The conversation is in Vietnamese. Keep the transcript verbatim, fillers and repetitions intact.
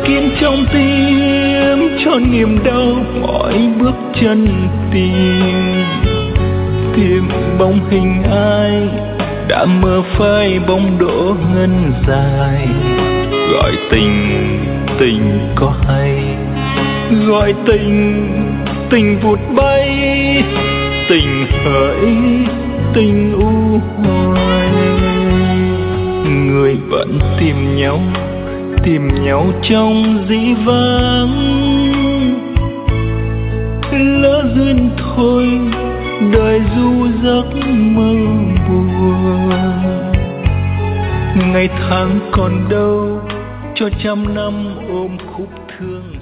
kín trong tim cho niềm đau mỗi bước chân tìm. Tìm bóng hình ai đã mơ phai bóng đổ ngân dài. Gọi tình, tình có hay, gọi tình, tình vụt bay. Tình hỡi, tình u hoài. Người vẫn tìm nhau, tìm nhau trong dĩ vãng. Lỡ duyên thôi, đời du giấc mơ buồn. Ngày tháng còn đâu cho trăm năm ôm khúc thương.